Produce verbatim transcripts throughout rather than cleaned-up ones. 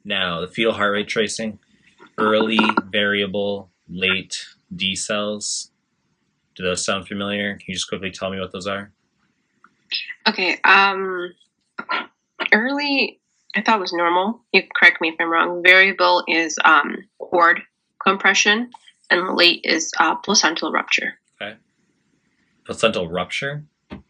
Now, the fetal heart rate tracing, early, variable, late D cells. Do those sound familiar? Can you just quickly tell me what those are? Okay. Um, early, I thought was normal. You correct me if I'm wrong. Variable is um, cord compression, and late is uh, placental rupture. Okay. Placental rupture?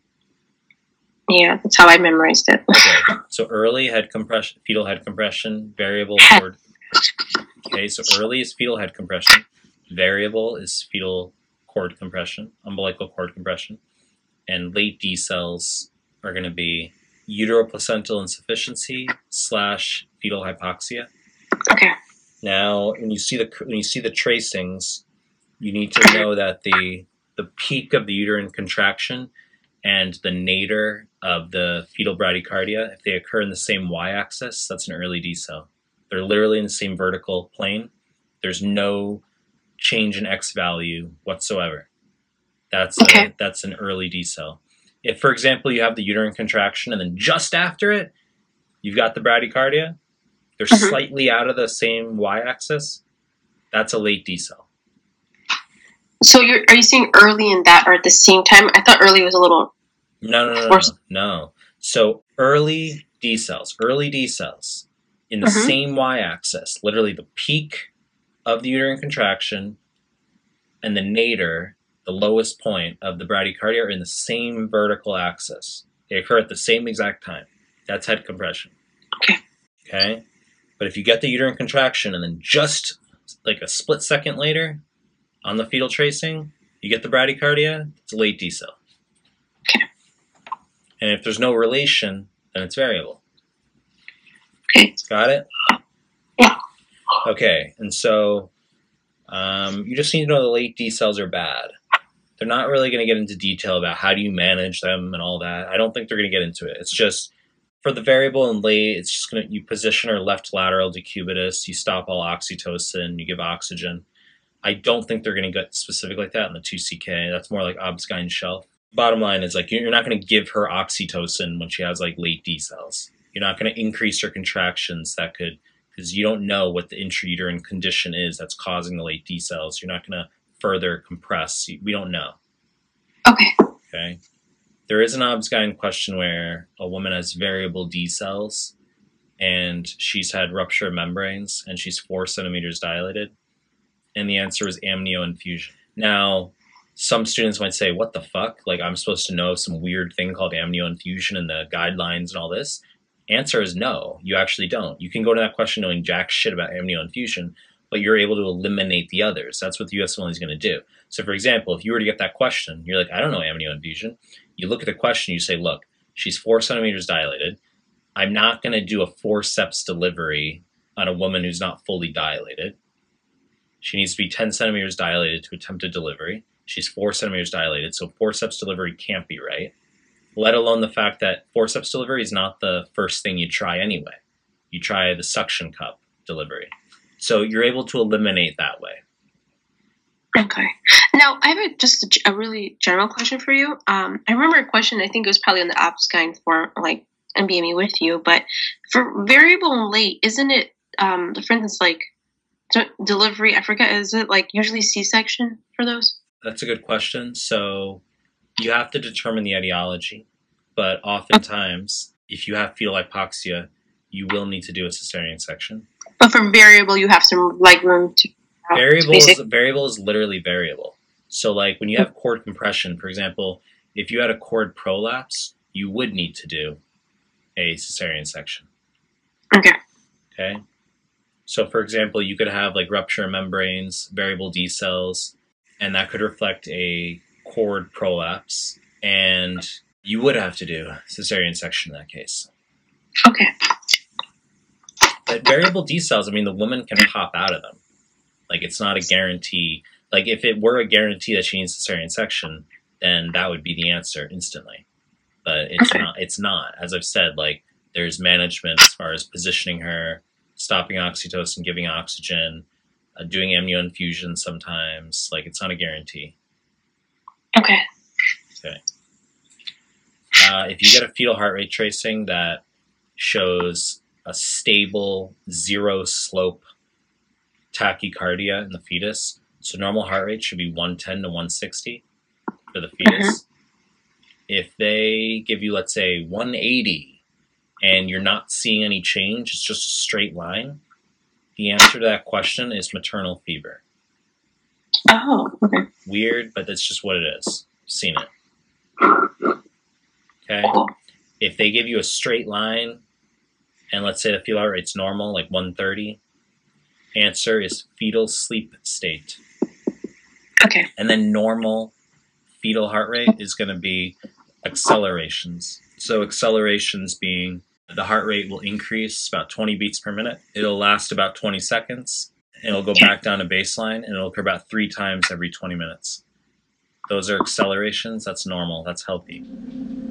Yeah, that's how I memorized it. Okay. So early head compression, fetal head compression, variable cord. Okay, so early is fetal head compression. Variable is fetal cord compression, umbilical cord compression. And late D cells are going to be uteroplacental insufficiency slash fetal hypoxia. Okay. Now, when you see the when you see the tracings, you need to know that the the peak of the uterine contraction and the nadir of the fetal bradycardia, if they occur in the same y-axis, that's an early D cell. They're literally in the same vertical plane. There's no change in X value whatsoever. That's Okay. a, that's an early D cell. If, for example, you have the uterine contraction and then just after it, you've got the bradycardia, they're Mhm. slightly out of the same y-axis, that's a late D cell. So you're are you saying early in that or at the same time? I thought early was a little. No, no, no, no, Forced. no. So early D cells, early D cells in the Mhm. same y-axis, literally the peak of the uterine contraction and the nadir, the lowest point of the bradycardia, are in the same vertical axis. They occur at the same exact time. That's head compression. Okay. Okay? But if you get the uterine contraction and then just like a split second later on the fetal tracing, you get the bradycardia, it's a late D cell. Okay. And if there's no relation, then it's variable. Okay. Got it? Yeah. Okay, and so um, you just need to know the late D cells are bad. They're not really going to get into detail about how do you manage them and all that. I don't think they're going to get into it. It's just for the variable and late, it's just going to, you position her left lateral decubitus, you stop all oxytocin, you give oxygen. I don't think they're going to get specific like that in the two C K. That's more like Obskyne shelf. Bottom line is like you're not going to give her oxytocin when she has like late D cells. You're not going to increase her contractions that could, because you don't know what the intrauterine condition is that's causing the late D cells. You're not going to further compress. We don't know. Okay. Okay. There is an Obskyne question where a woman has variable D cells and she's had rupture of membranes and she's four centimeters dilated. And the answer is amnio infusion. Now, some students might say, what the fuck? Like, I'm supposed to know some weird thing called amnio infusion and the guidelines and all this? Answer is no, you actually don't. You can go to that question knowing jack shit about amnio infusion, but you're able to eliminate the others. That's what the U S M L E is going to do. So, for example, if you were to get that question, you're like, I don't know amnio infusion. You look at the question, you say, look, she's four centimeters dilated. I'm not going to do a forceps delivery on a woman who's not fully dilated. She needs to be ten centimeters dilated to attempt a delivery. She's four centimeters dilated, so forceps delivery can't be right. Let alone the fact that forceps delivery is not the first thing you try anyway. You try the suction cup delivery. So you're able to eliminate that way. Okay. Now, I have a, just a, a really general question for you. Um, I remember a question, I think it was probably on the Obskyne form, like M B M E with you, but for variable and late, isn't it, um, for instance, like d- delivery, I forget, is it like usually C-section for those? That's a good question. So you have to determine the etiology, but oftentimes, if you have fetal hypoxia, you will need to do a cesarean section. But for variable, you have some like room to. Uh, Variable basic- is, variable is literally variable. So like when you have cord compression, for example, if you had a cord prolapse, you would need to do a cesarean section. Okay. Okay. So for example, you could have like rupture of membranes, variable D cells, and that could reflect a cord prolapse, and you would have to do a cesarean section in that case. Okay. But variable D cells, I mean, the woman can pop out of them. Like, it's not a guarantee. Like, if it were a guarantee that she needs cesarean section, then that would be the answer instantly. But it's Okay. not. It's not. As I've said, like, there's management as far as positioning her, stopping oxytocin, giving oxygen, uh, doing amnio infusion sometimes. Like, it's not a guarantee. Okay. Okay. Uh, if you get a fetal heart rate tracing that shows a stable zero slope tachycardia in the fetus. So normal heart rate should be one ten to one sixty for the fetus. Mm-hmm. If they give you, let's say, one eighty and you're not seeing any change, it's just a straight line, the answer to that question is maternal fever. Oh, okay. Weird, but that's just what it is. Seen it. Okay? Cool. If they give you a straight line, and let's say the fetal heart rate's normal, like one thirty, answer is fetal sleep state. Okay. And then normal fetal heart rate is going to be accelerations. So accelerations being the heart rate will increase about twenty beats per minute. It'll last about twenty seconds. And it'll go back down to baseline, and it'll occur about three times every twenty minutes. Those are accelerations. That's normal. That's healthy.